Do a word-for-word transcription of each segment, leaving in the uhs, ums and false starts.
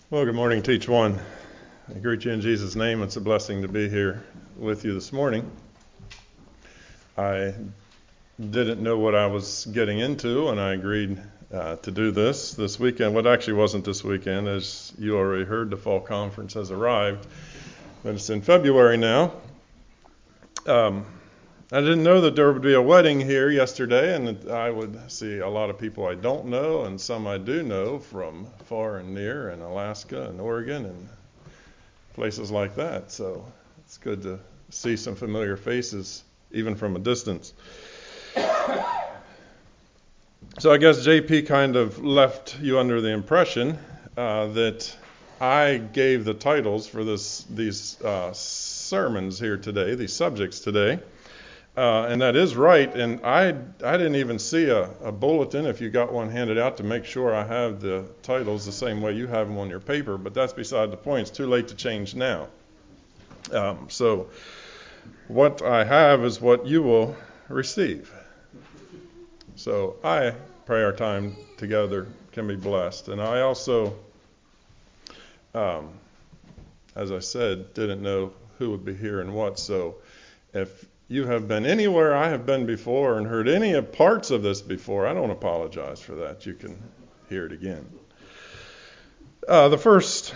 Well, good morning to each one. I greet you in Jesus' name. It's a blessing to be here with you this morning. I didn't know what I was getting into, and I agreed uh, to do this this weekend. Well, it actually wasn't this weekend, as you already heard. The fall conference has arrived, but it's in February now. Um, I didn't know that there would be a wedding here yesterday, and I would see a lot of people I don't know and some I do know from far and near, in Alaska and Oregon and places like that. So it's good to see some familiar faces, even from a distance. So I guess J P kind of left you under the impression uh, that I gave the titles for this these uh, sermons here today, these subjects today. Uh, and that is right, and I I didn't even see a, a bulletin, if you got one handed out, to make sure I have the titles the same way you have them on your paper, but that's beside the point. It's too late to change now. Um, so what I have is what you will receive. So I pray our time together can be blessed. And I also, um, as I said, didn't know who would be here and what, so if you have been anywhere I have been before and heard any parts of this before, I don't apologize for that. You can hear it again. Uh, the first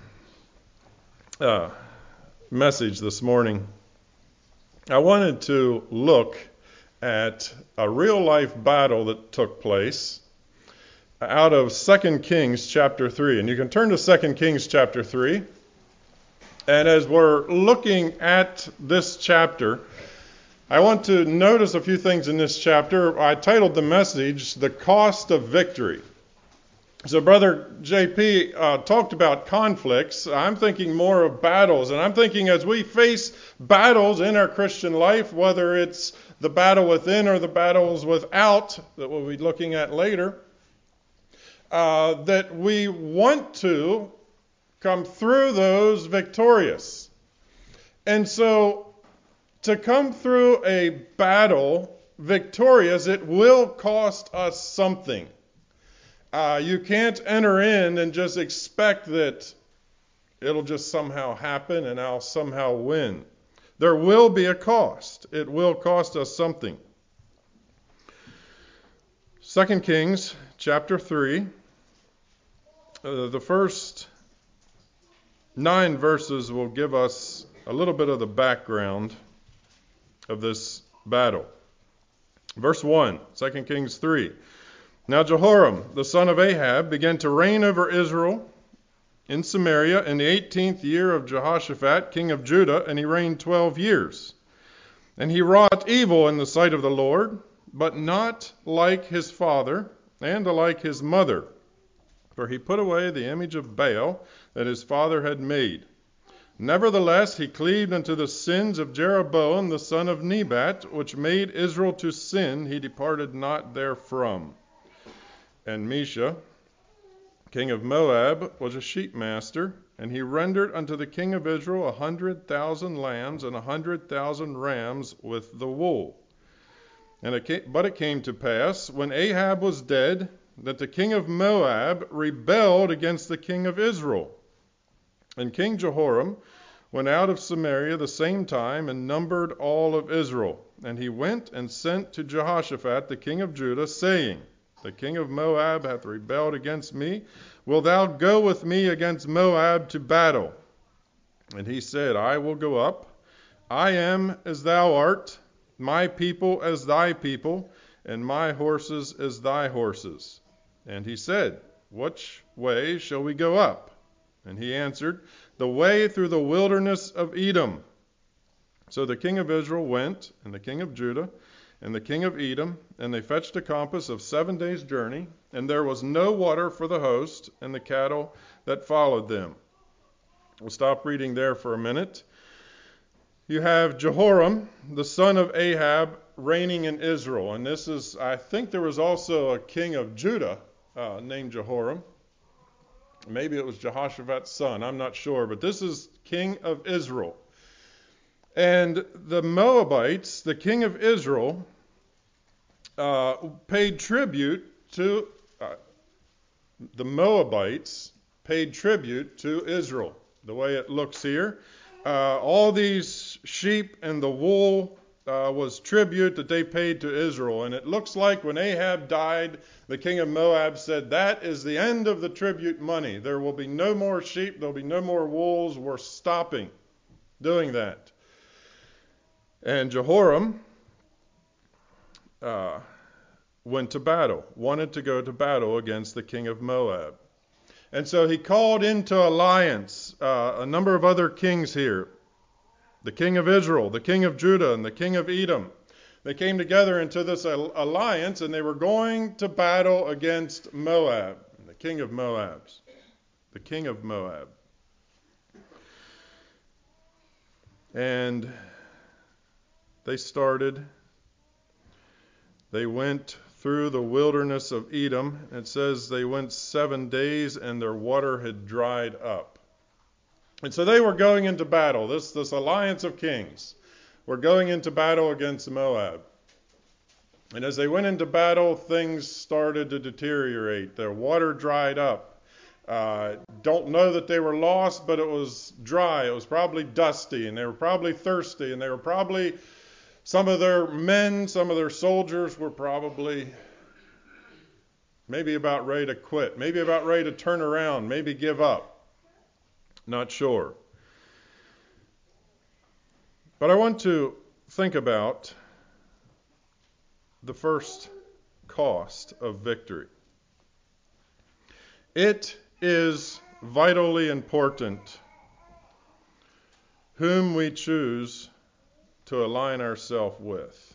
uh, message this morning, I wanted to look at a real-life battle that took place out of Second Kings chapter three. And you can turn to Second Kings chapter three. And as we're looking at this chapter, I want to notice a few things in this chapter. I titled the message, The Cost of Victory. So Brother J P uh, talked about conflicts. I'm thinking more of battles. And I'm thinking as we face battles in our Christian life, whether it's the battle within or the battles without, that we'll be looking at later, uh, that we want to come through those victorious. And so to come through a battle victorious, it will cost us something. Uh, you can't enter in and just expect that it'll just somehow happen and I'll somehow win. There will be a cost. It will cost us something. Second Kings chapter three, uh, the first nine verses will give us a little bit of the background of this battle. Verse one, Second Kings three. Now Jehoram, the son of Ahab, began to reign over Israel in Samaria in the eighteenth year of Jehoshaphat, king of Judah, and he reigned twelve years. And he wrought evil in the sight of the Lord, but not like his father and like his mother, for he put away the image of Baal that his father had made. Nevertheless, he cleaved unto the sins of Jeroboam the son of Nebat, which made Israel to sin. He departed not therefrom. And Mesha, king of Moab, was a sheepmaster, and he rendered unto the king of Israel a hundred thousand lambs and a hundred thousand rams with the wool. And it came, but it came to pass, when Ahab was dead, that the king of Moab rebelled against the king of Israel. And King Jehoram went out of Samaria the same time and numbered all of Israel. And he went and sent to Jehoshaphat the king of Judah, saying, The king of Moab hath rebelled against me. Wilt thou go with me against Moab to battle? And he said, I will go up. I am as thou art, my people as thy people, and my horses as thy horses. And he said, Which way shall we go up? And he answered, The way through the wilderness of Edom. So the king of Israel went, and the king of Judah, and the king of Edom, and they fetched a compass of seven days' journey, and there was no water for the host and the cattle that followed them. We'll stop reading there for a minute. You have Jehoram, the son of Ahab, reigning in Israel. And this is, I think there was also a king of Judah uh, named Jehoram. Maybe it was Jehoshaphat's son, I'm not sure, but this is king of Israel. And the Moabites, the king of Israel, uh, paid tribute to uh, the Moabites paid tribute to Israel, the way it looks here. Uh, all these sheep and the wool uh, was tribute that they paid to Israel. And it looks like when Ahab died, the king of Moab said, that is the end of the tribute money. There will be no more sheep. There will be no more wolves. We're stopping doing that. And Jehoram uh, went to battle, wanted to go to battle against the king of Moab. And so he called into alliance uh, a number of other kings here. The king of Israel, the king of Judah, and the king of Edom. They came together into this alliance, and they were going to battle against Moab, the king of Moabs. The king of Moab. And they started, they went through the wilderness of Edom. It says they went seven days and their water had dried up. And so they were going into battle. This, this alliance of kings were going into battle against Moab. And as they went into battle, things started to deteriorate. Their water dried up. Uh, don't know that they were lost, but it was dry. It was probably dusty, and they were probably thirsty, and they were probably, some of their men, some of their soldiers were probably maybe about ready to quit, maybe about ready to turn around, maybe give up. Not sure. But I want to think about the first cost of victory. It is vitally important whom we choose to align ourselves with.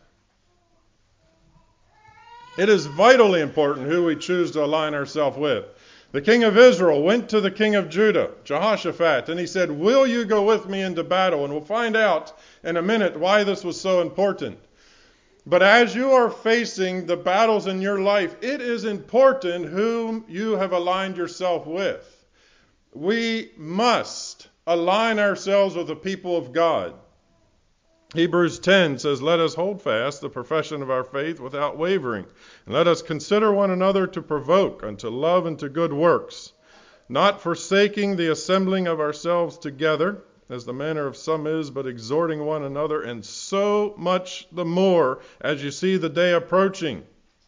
It is vitally important who we choose to align ourselves with. The king of Israel went to the king of Judah, Jehoshaphat, and he said, will you go with me into battle? And we'll find out in a minute why this was so important. But as you are facing the battles in your life, it is important whom you have aligned yourself with. We must align ourselves with the people of God. Hebrews ten says, let us hold fast the profession of our faith without wavering, and let us consider one another to provoke unto love and to good works, not forsaking the assembling of ourselves together, as the manner of some is, but exhorting one another, and so much the more as you see the day approaching.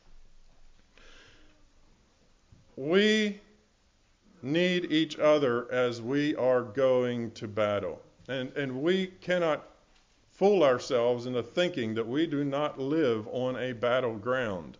We need each other as we are going to battle. And, and we cannot fool ourselves into thinking that we do not live on a battleground.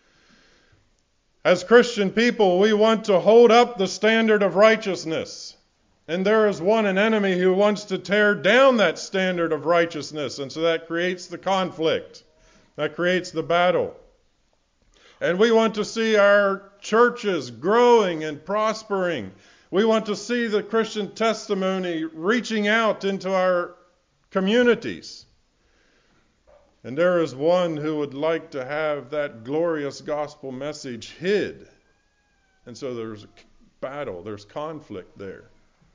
As Christian people, we want to hold up the standard of righteousness. And there is one, an enemy, who wants to tear down that standard of righteousness. And so that creates the conflict. That creates the battle. And we want to see our churches growing and prospering. We want to see the Christian testimony reaching out into our communities. And there is one who would like to have that glorious gospel message hid. And so there's a battle, there's conflict there.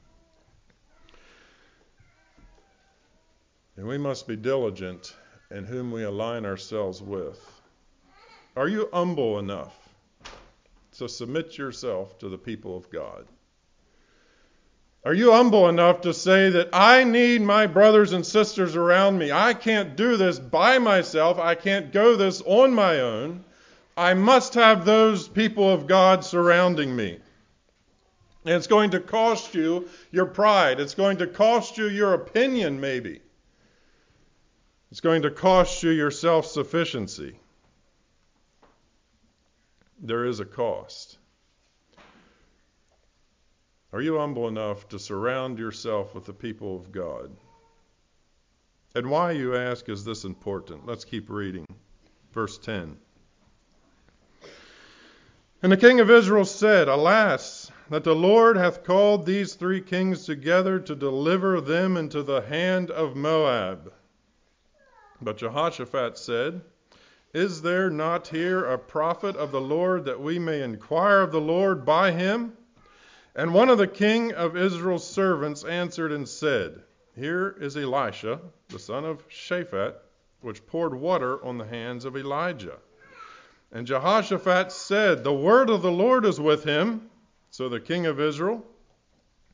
And we must be diligent in whom we align ourselves with. Are you humble enough to submit yourself to the people of God? Are you humble enough to say that I need my brothers and sisters around me? I can't do this by myself. I can't go this on my own. I must have those people of God surrounding me. And it's going to cost you your pride. It's going to cost you your opinion, maybe. It's going to cost you your self-sufficiency. There is a cost. Are you humble enough to surround yourself with the people of God? And why, you ask, is this important? Let's keep reading. Verse ten. And the king of Israel said, alas, that the Lord hath called these three kings together to deliver them into the hand of Moab. But Jehoshaphat said, is there not here a prophet of the Lord, that we may inquire of the Lord by him? And one of the king of Israel's servants answered and said, here is Elisha, the son of Shaphat, which poured water on the hands of Elijah. And Jehoshaphat said, the word of the Lord is with him. So the king of Israel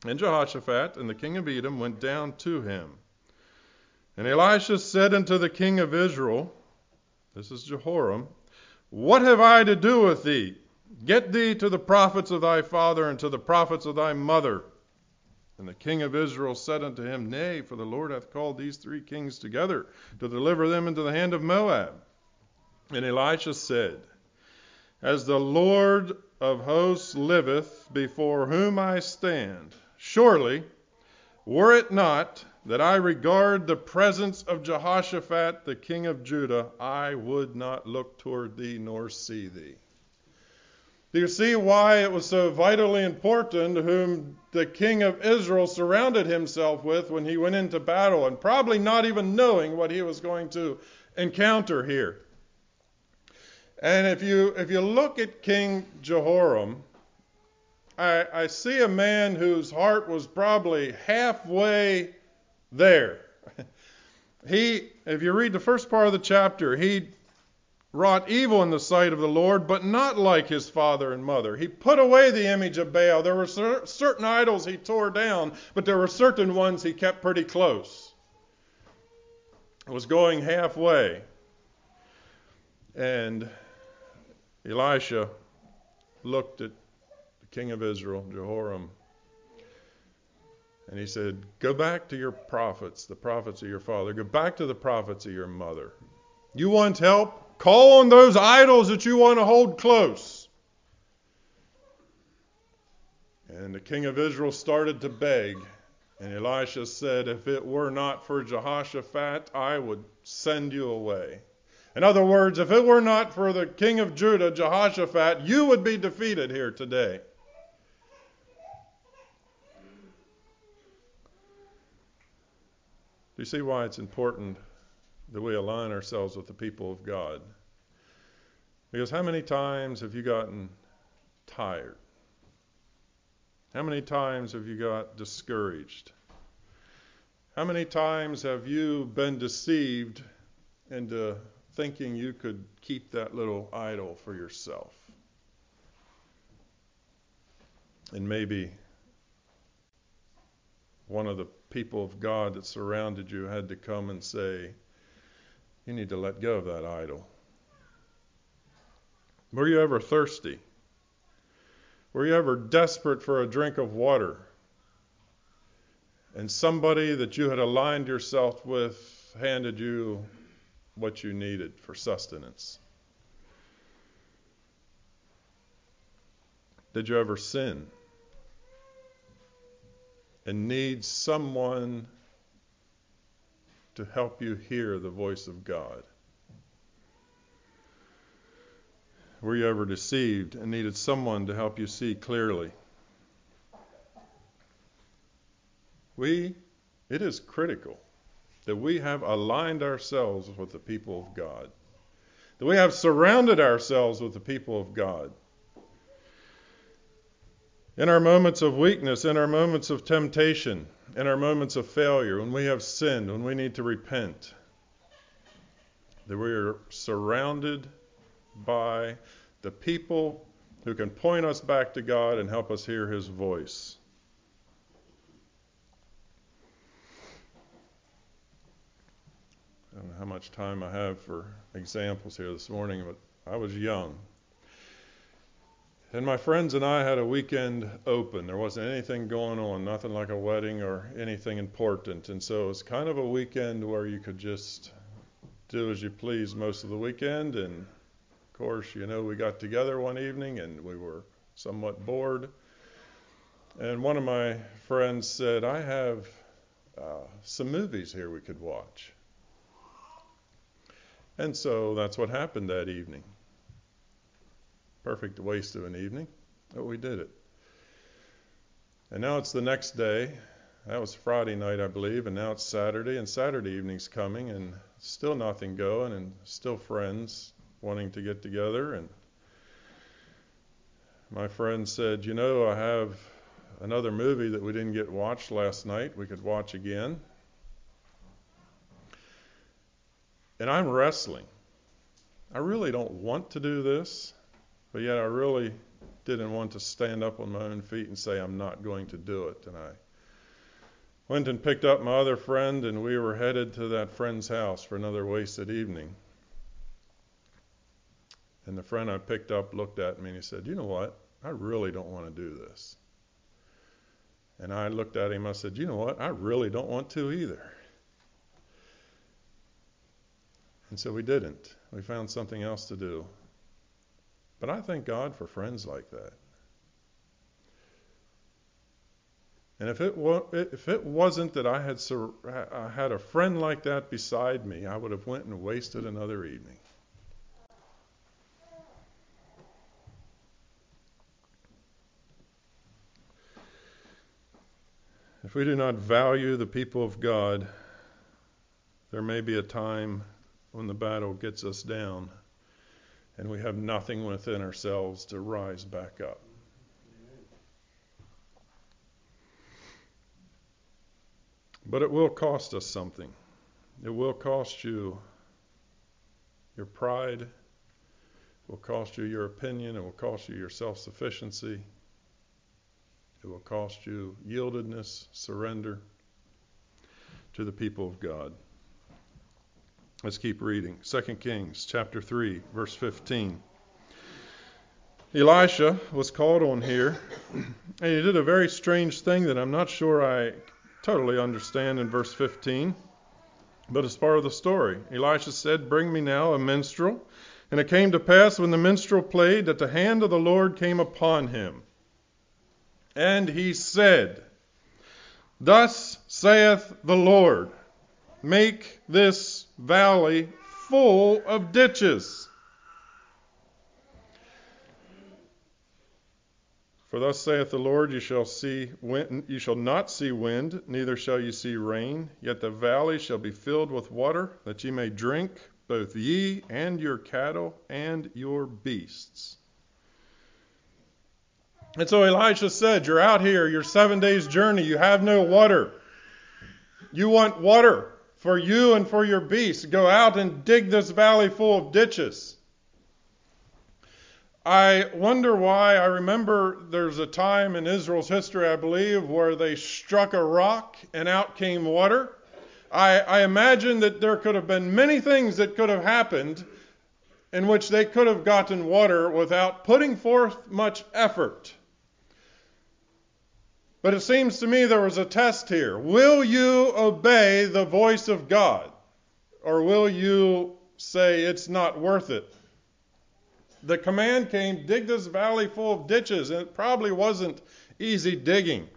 And Jehoshaphat and the king of Edom went down to him. And Elisha said unto the king of Israel, this is Jehoram, what have I to do with thee? Get thee to the prophets of thy father and to the prophets of thy mother. And the king of Israel said unto him, Nay, for the Lord hath called these three kings together to deliver them into the hand of Moab. And Elisha said, As the Lord of hosts liveth, before whom I stand, surely, were it not that I regard the presence of Jehoshaphat, the king of Judah, I would not look toward thee nor see thee. Do you see why it was so vitally important whom the king of Israel surrounded himself with when he went into battle, and probably not even knowing what he was going to encounter here? And if you if you look at King Jehoram, I, I see a man whose heart was probably halfway there. He, if you read the first part of the chapter, he wrought evil in the sight of the Lord, but not like his father and mother. He put away the image of Baal. There were cer- certain idols he tore down, but there were certain ones he kept pretty close. It was going halfway. And Elisha looked at the king of Israel, Jehoram, and he said, Go back to your prophets, the prophets of your father. Go back to the prophets of your mother. You want help? Call on those idols that you want to hold close. And the king of Israel started to beg. And Elisha said, If it were not for Jehoshaphat, I would send you away. In other words, if it were not for the king of Judah, Jehoshaphat, you would be defeated here today. Do you see why it's important that we align ourselves with the people of God? Because how many times have you gotten tired? How many times have you got discouraged? How many times have you been deceived into thinking you could keep that little idol for yourself? And maybe one of the people of God that surrounded you had to come and say, you need to let go of that idol. Were you ever thirsty? Were you ever desperate for a drink of water? And somebody that you had aligned yourself with handed you what you needed for sustenance? Did you ever sin and need someone to help you hear the voice of God? Were you ever deceived and needed someone to help you see clearly? We, it is critical that we have aligned ourselves with the people of God, that we have surrounded ourselves with the people of God. In our moments of weakness, in our moments of temptation, in our moments of failure, when we have sinned, when we need to repent, that we are surrounded by the people who can point us back to God and help us hear His voice. I don't know how much time I have for examples here this morning, but I was young. And my friends and I had a weekend open. There wasn't anything going on, nothing like a wedding or anything important. And so it was kind of a weekend where you could just do as you please most of the weekend. And of course, you know, we got together one evening and we were somewhat bored. And one of my friends said, I have uh, some movies here we could watch. And so that's what happened that evening. Perfect waste of an evening, but we did it. And now it's the next day. That was Friday night, I believe, and now it's Saturday, and Saturday evening's coming, and still nothing going, and still friends wanting to get together. And my friend said, you know, I have another movie that we didn't get watched last night. We could watch again. And I'm wrestling. I really don't want to do this, but yet I really didn't want to stand up on my own feet and say, I'm not going to do it. And I went and picked up my other friend, and we were headed to that friend's house for another wasted evening. And the friend I picked up looked at me and he said, you know what? I really don't want to do this. And I looked at him, I said, you know what? I really don't want to either. And so we didn't. We found something else to do. But I thank God for friends like that. And if it wa- if it wasn't that I had sur- I had a friend like that beside me, I would have went and wasted another evening. If we do not value the people of God, there may be a time when the battle gets us down and we have nothing within ourselves to rise back up. But it will cost us something. It will cost you your pride. It will cost you your opinion. It will cost you your self-sufficiency. It will cost you yieldedness, surrender to the people of God. Let's keep reading. Second Kings chapter three, verse fifteen. Elisha was called on here, and he did a very strange thing that I'm not sure I totally understand in verse fifteen, but it's part of the story. Elisha said, bring me now a minstrel. And it came to pass when the minstrel played that the hand of the Lord came upon him. And he said, thus saith the Lord, make this valley full of ditches. For thus saith the Lord, you shall see wind, you shall not see wind, neither shall you see rain, yet the valley shall be filled with water, that ye may drink, both ye and your cattle and your beasts. And so Elisha said, you're out here, you're seven days journey, you have no water. You want water for you and for your beasts. Go out and dig this valley full of ditches. I wonder why. I remember there's a time in Israel's history, I believe, where they struck a rock and out came water. I, I imagine that there could have been many things that could have happened in which they could have gotten water without putting forth much effort. But it seems to me there was a test here. Will you obey the voice of God? Or will you say it's not worth it? The command came, dig this valley full of ditches, and it probably wasn't easy digging.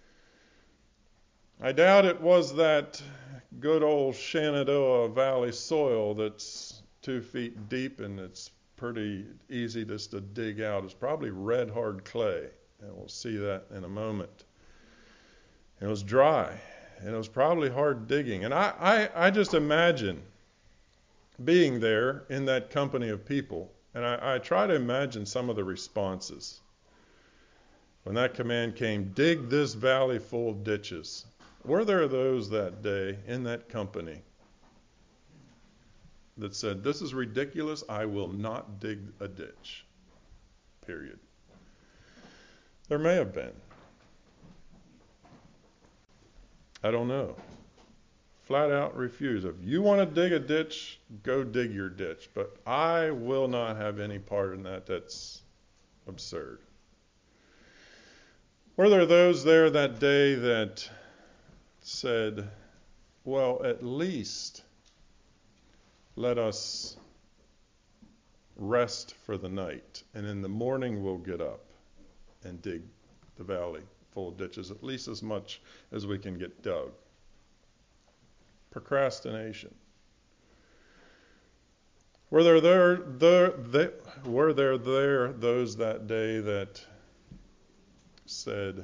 I doubt it was that good old Shenandoah Valley soil that's two feet deep and it's pretty easy just to dig out. It's probably red hard clay, and we'll see that in a moment. It was dry, and it was probably hard digging. And I, I, I just imagine being there in that company of people, and I, I try to imagine some of the responses. When that command came, dig this valley full of ditches. Were there those that day in that company that said, this is ridiculous, I will not dig a ditch, period? There may have been. I don't know. Flat out refuse. If you want to dig a ditch, go dig your ditch. But I will not have any part in that. That's absurd. Were there those there that day that said, well, at least let us rest for the night, and in the morning we'll get up and dig the valley full of ditches, at least as much as we can get dug? Procrastination. Were there there, there, there were there there those that day that said,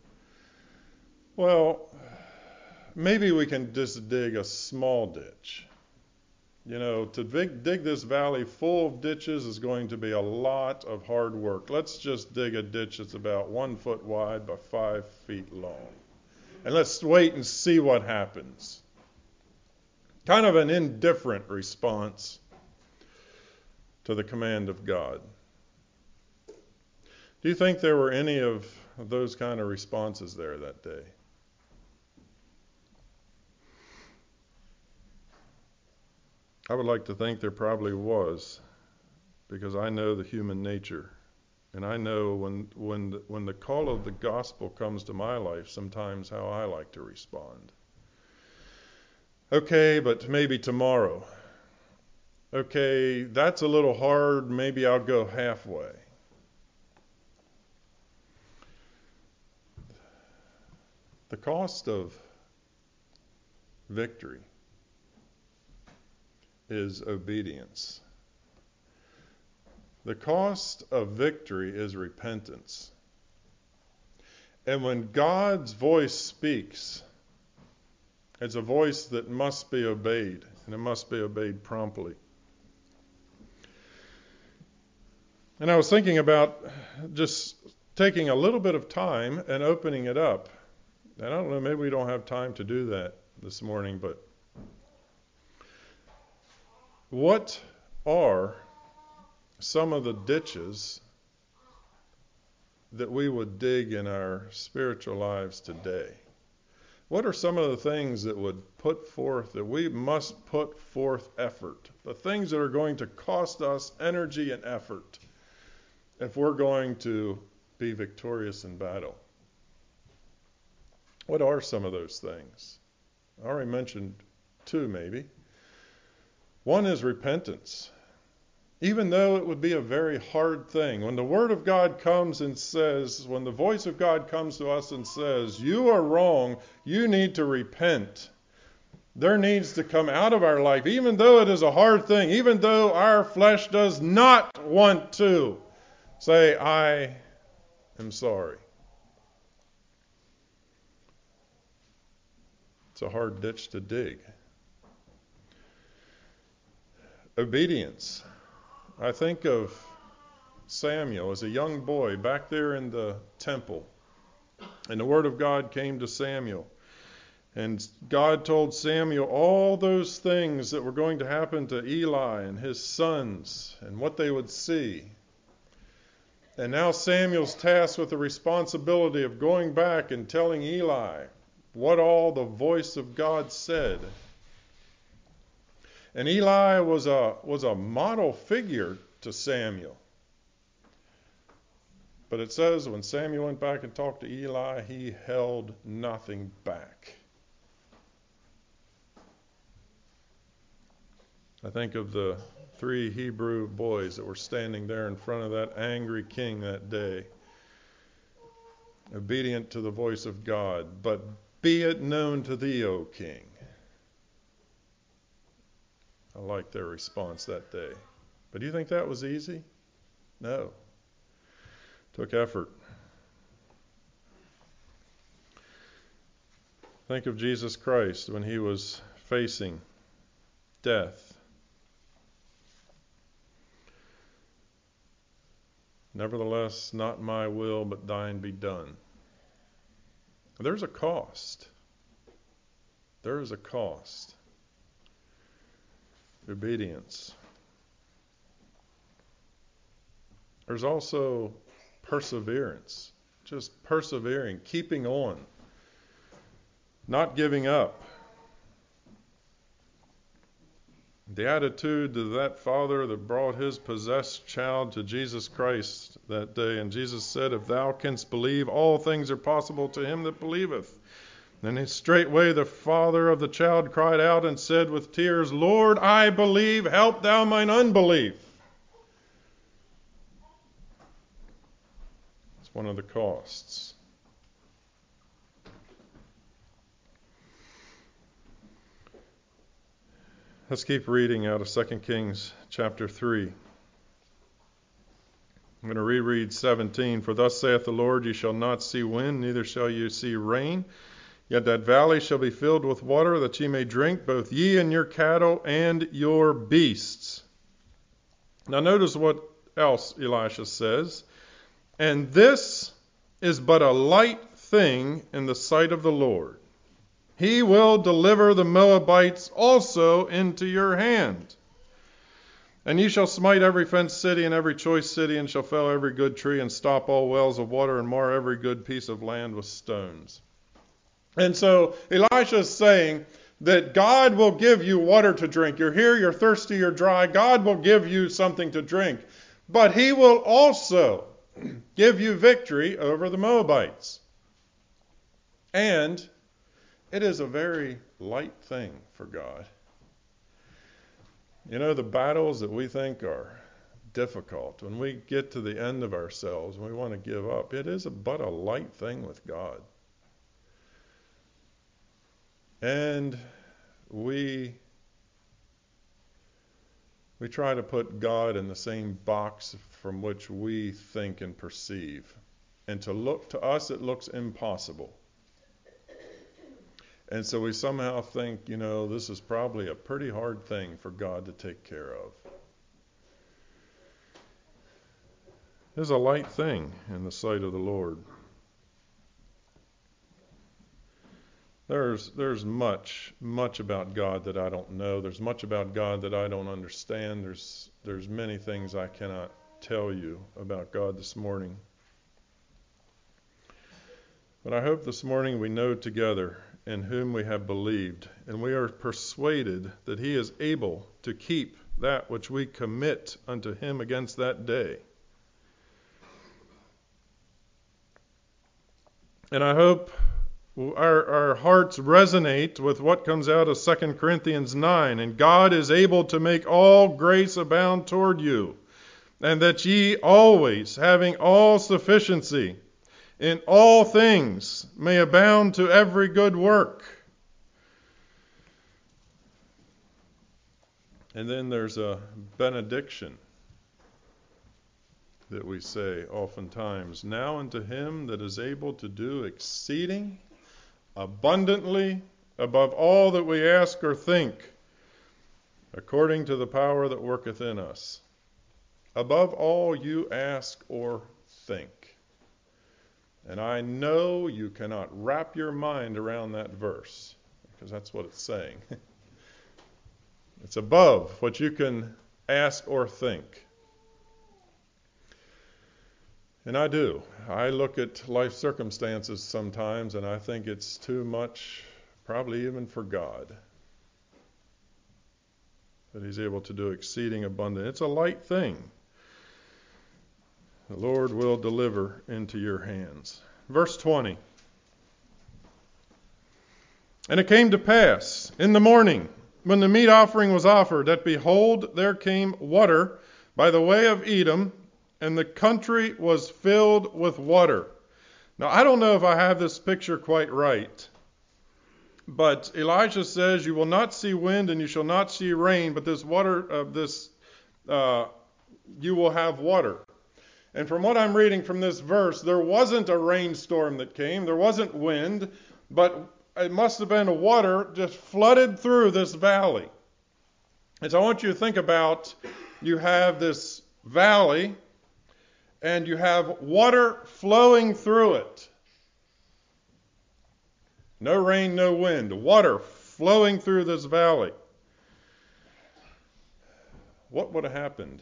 well, maybe we can just dig a small ditch. You know, to dig, dig this valley full of ditches is going to be a lot of hard work. Let's just dig a ditch that's about one foot wide by five feet long. And let's wait and see what happens. Kind of an indifferent response to the command of God. Do you think there were any of those kind of responses there that day? I would like to think there probably was, because I know the human nature. And I know when when the, when the call of the gospel comes to my life, sometimes how I like to respond. Okay, but maybe tomorrow. Okay, that's a little hard. Maybe I'll go halfway. The cost of victory is obedience. The cost of victory is repentance. And when God's voice speaks, it's a voice that must be obeyed, and it must be obeyed promptly. And I was thinking about just taking a little bit of time and opening it up. And I don't know, maybe we don't have time to do that this morning, but what are some of the ditches that we would dig in our spiritual lives today? What are some of the things that would put forth, that we must put forth effort? The things that are going to cost us energy and effort if we're going to be victorious in battle. What are some of those things? I already mentioned two maybe. One is repentance. Even though it would be a very hard thing, when the Word of God comes and says, when the voice of God comes to us and says, you are wrong, you need to repent, there needs to come out of our life, even though it is a hard thing, even though our flesh does not want to, say, I am sorry. It's a hard ditch to dig. Obedience. I think of Samuel as a young boy back there in the temple. And the word of God came to Samuel. And God told Samuel all those things that were going to happen to Eli and his sons and what they would see. And now Samuel's tasked with the responsibility of going back and telling Eli what all the voice of God said. And Eli was a was a model figure to Samuel. But it says when Samuel went back and talked to Eli, he held nothing back. I think of the three Hebrew boys that were standing there in front of that angry king that day, obedient to the voice of God. But be it known to thee, O king. I like their response that day. But do you think that was easy? No. It took effort. Think of Jesus Christ when he was facing death. Nevertheless, not my will, but thine be done. There's a cost. There is a cost. Obedience. There's also perseverance. Just persevering, keeping on, not giving up. The attitude of that father that brought his possessed child to Jesus Christ that day. And Jesus said, if thou canst believe, all things are possible to him that believeth. And straightway the father of the child cried out and said with tears, Lord, I believe, help thou mine unbelief. It's one of the costs. Let's keep reading out of Second Kings chapter three. I'm going to reread seventeen. For thus saith the Lord, ye shall not see wind, neither shall ye see rain. Yet that valley shall be filled with water, that ye may drink, both ye and your cattle and your beasts. Now notice what else Elisha says. And this is but a light thing in the sight of the Lord. He will deliver the Moabites also into your hand. And ye shall smite every fenced city and every choice city, and shall fell every good tree, and stop all wells of water, and mar every good piece of land with stones. And so Elisha is saying that God will give you water to drink. You're here, you're thirsty, you're dry. God will give you something to drink. But he will also give you victory over the Moabites. And it is a very light thing for God. You know, the battles that we think are difficult, when we get to the end of ourselves and we want to give up, it is a, but a light thing with God. And we we try to put God in the same box from which we think and perceive. And to look to us, it looks impossible. And so we somehow think, you know, this is probably a pretty hard thing for God to take care of. It's a light thing in the sight of the Lord. There's there's much, much about God that I don't know. There's much about God that I don't understand. There's there's many things I cannot tell you about God this morning. But I hope this morning we know together in whom we have believed, and we are persuaded that he is able to keep that which we commit unto him against that day. And I hope Our, our hearts resonate with what comes out of Second Corinthians nine. And God is able to make all grace abound toward you, and that ye always, having all sufficiency in all things, may abound to every good work. And then there's a benediction that we say oftentimes. Now unto him that is able to do exceeding abundantly above all that we ask or think, according to the power that worketh in us. Above all you ask or think. And I know you cannot wrap your mind around that verse, because that's what it's saying. It's above what you can ask or think. And I do. I look at life circumstances sometimes and I think it's too much, probably even for God, that he's able to do exceeding abundant. It's a light thing. The Lord will deliver into your hands. Verse twenty. And it came to pass in the morning, when the meat offering was offered, that behold, there came water by the way of Edom, and the country was filled with water. Now, I don't know if I have this picture quite right, but Elijah says, you will not see wind and you shall not see rain, but this water, uh, this, uh, you will have water. And from what I'm reading from this verse, there wasn't a rainstorm that came, there wasn't wind, but it must have been a water just flooded through this valley. And so I want you to think about, you have this valley, and you have water flowing through it. No rain, no wind. Water flowing through this valley. What would have happened?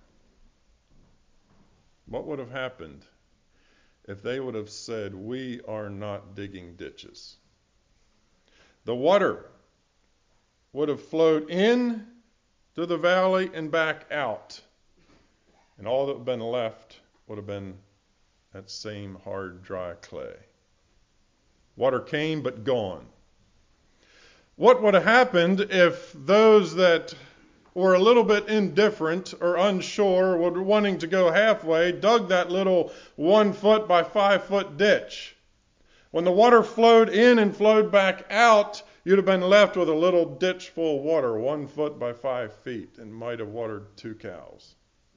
What would have happened if they would have said, we are not digging ditches? The water would have flowed in to the valley and back out. And all that would have been left would have been that same hard, dry clay. Water came, but gone. What would have happened if those that were a little bit indifferent or unsure, were wanting to go halfway, dug that little one foot by five foot ditch? When the water flowed in and flowed back out, you'd have been left with a little ditch full of water, one foot by five feet, and might have watered two cows.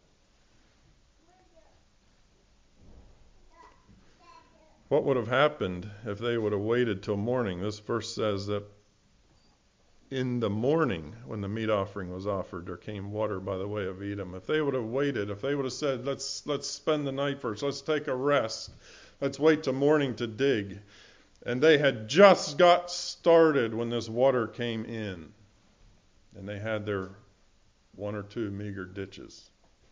What would have happened if they would have waited till morning? This verse says that in the morning, when the meat offering was offered, there came water by the way of Edom. If they would have waited, if they would have said, let's let's spend the night first, let's take a rest, let's wait till morning to dig, and they had just got started when this water came in, and they had their one or two meager ditches.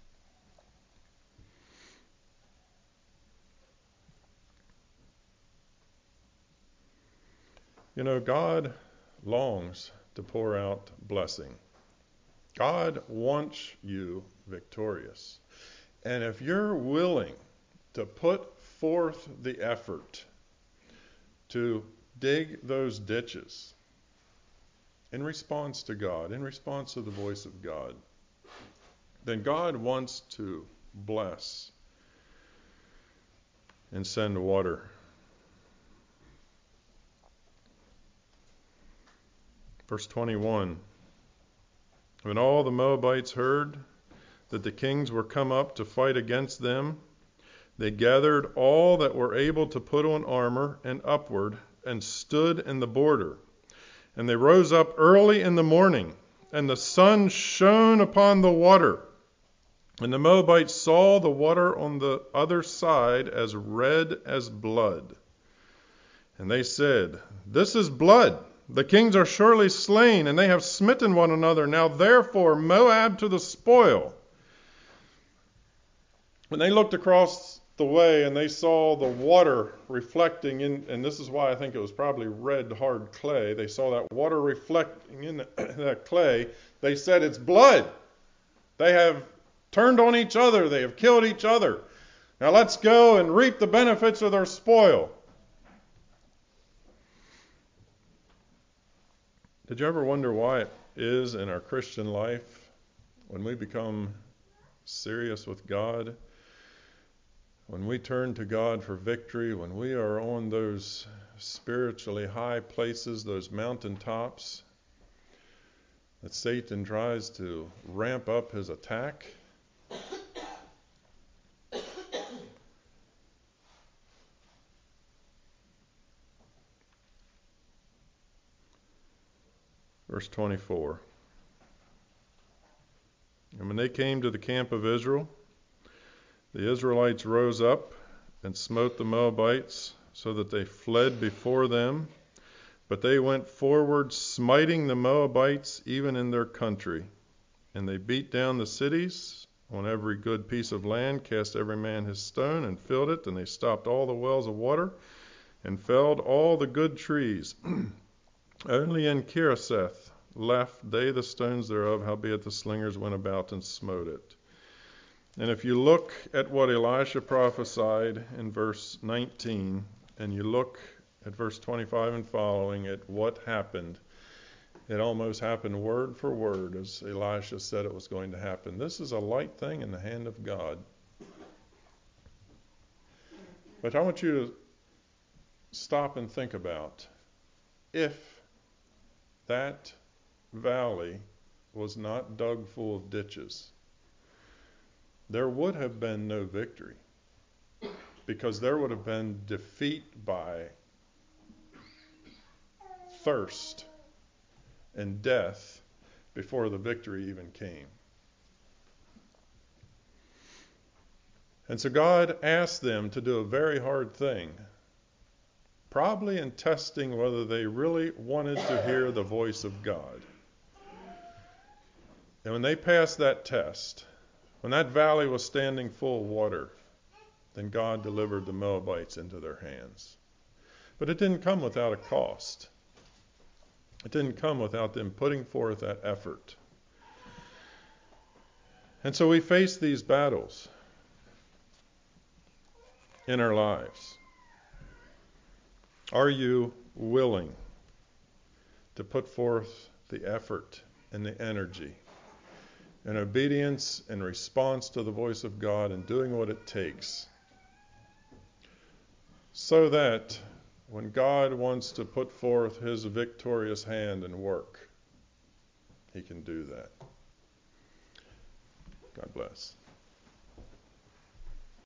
You know, God longs to pour out blessing. God wants you victorious. And if you're willing to put forth the effort to dig those ditches in response to God, in response to the voice of God, then God wants to bless and send water. Verse twenty-one, when all the Moabites heard that the kings were come up to fight against them, they gathered all that were able to put on armor and upward, and stood in the border. And they rose up early in the morning, and the sun shone upon the water. And the Moabites saw the water on the other side as red as blood. And they said, "This is blood. The kings are surely slain, and they have smitten one another. Now therefore Moab to the spoil." When they looked across the way and they saw the water reflecting in, and this is why I think it was probably red hard clay, they saw that water reflecting in the, that clay, they said, "It's blood. They have turned on each other. They have killed each other. Now let's go and reap the benefits of their spoil." Did you ever wonder why it is in our Christian life, when we become serious with God, when we turn to God for victory, when we are on those spiritually high places, those mountaintops, that Satan tries to ramp up his attack? Verse twenty-four. And when they came to the camp of Israel, the Israelites rose up and smote the Moabites, so that they fled before them. But they went forward, smiting the Moabites even in their country. And they beat down the cities on every good piece of land, cast every man his stone, and filled it. And they stopped all the wells of water, and felled all the good trees. Only in Kiraseth left they the stones thereof, howbeit the slingers went about and smote it. And if you look at what Elisha prophesied in verse nineteen, and you look at verse twenty-five and following at what happened, it almost happened word for word as Elisha said it was going to happen. This is a light thing in the hand of God. But I want you to stop and think about, if that valley was not dug full of ditches, there would have been no victory, because there would have been defeat by thirst and death before the victory even came. And so God asked them to do a very hard thing, probably in testing whether they really wanted to hear the voice of God. And when they passed that test, when that valley was standing full of water, then God delivered the Moabites into their hands. But it didn't come without a cost. It didn't come without them putting forth that effort. And so we face these battles in our lives. Are you willing to put forth the effort and the energy and obedience and response to the voice of God and doing what it takes, so that when God wants to put forth his victorious hand and work, he can do that? God bless.